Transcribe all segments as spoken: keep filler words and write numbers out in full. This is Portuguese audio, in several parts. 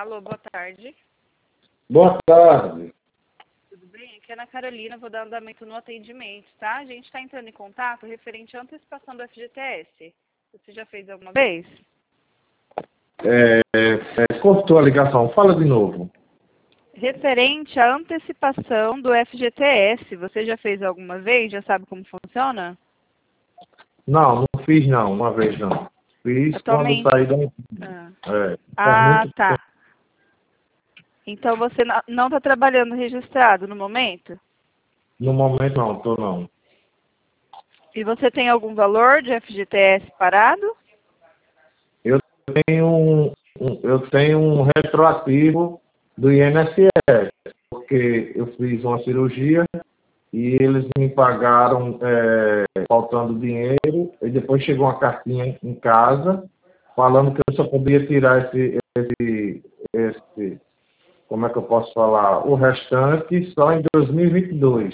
Alô, boa tarde. Boa tarde. Tudo bem? Aqui é Ana Carolina, vou dar andamento no atendimento, tá? A gente está entrando em contato referente à antecipação do F G T S. Você já fez alguma vez? É, é, cortou a ligação. Fala de novo. Referente à antecipação do F G T S, você já fez alguma vez? Já sabe como funciona? Não, não fiz não, uma vez não. Fiz Atualmente... quando saí da... Ah, É, faz ah muito tá. tempo. Então você não está trabalhando registrado no momento? No momento não, tô não. E você tem algum valor de F G T S parado? Eu tenho um, um- eu tenho um retroativo do I N S S, porque eu fiz uma cirurgia e eles me pagaram é, faltando dinheiro, e depois chegou uma cartinha em casa falando que eu só podia tirar esse, esse, esse, como é que eu posso falar, o restante só em dois mil e vinte e dois.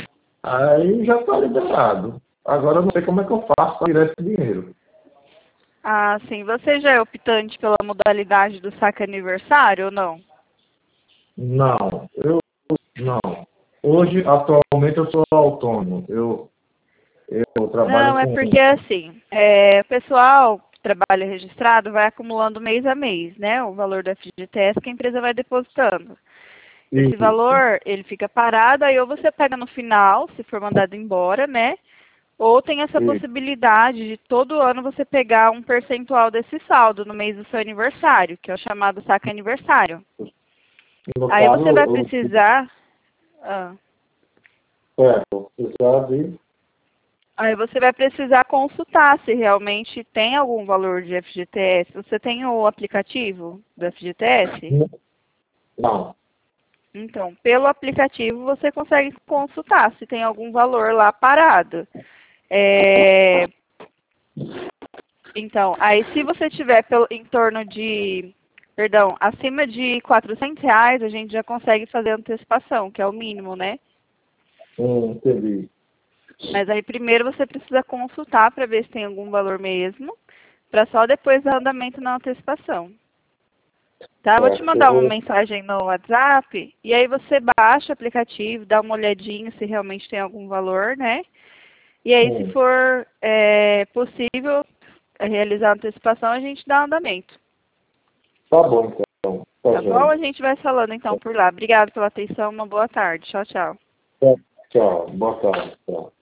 Aí já está liberado. Agora eu não sei como é que eu faço para tirar esse dinheiro. Ah, sim. Você já é optante pela modalidade do saque aniversário ou não? Não, eu não. Hoje, atualmente, eu sou autônomo. Eu, eu trabalho Não, é com... porque assim, é, o pessoal que trabalha registrado vai acumulando mês a mês, né? O valor do F G T S que a empresa vai depositando. Esse Isso, valor, ele fica parado, aí ou você pega no final, se for mandado embora, né? Ou tem essa isso. possibilidade de todo ano você pegar um percentual desse saldo no mês do seu aniversário, que é o chamado saque aniversário. No Aí caso, você vai eu, precisar... ah, é, eu precisava de... Aí você vai precisar consultar se realmente tem algum valor de F G T S. Você tem o aplicativo do F G T S? Não, Então, pelo aplicativo você consegue consultar se tem algum valor lá parado. É... Então, aí se você tiver pelo, em torno de, perdão, acima de quatrocentos reais, a gente já consegue fazer antecipação, que é o mínimo, né? não entendi. Mas aí primeiro você precisa consultar para ver se tem algum valor mesmo, para só depois dar andamento na antecipação. Tá? Vou te Certo, eu mandar uma vou... mensagem no WhatsApp e aí você baixa o aplicativo, dá uma olhadinha se realmente tem algum valor, né? E aí se Hum, for é, possível realizar a antecipação, a gente dá andamento. tá bom, então. Tá Tá bom? bem. A gente vai falando então por lá. Obrigada pela atenção, uma boa tarde. Tchau, tchau. Tchau, boa tarde. Tchau.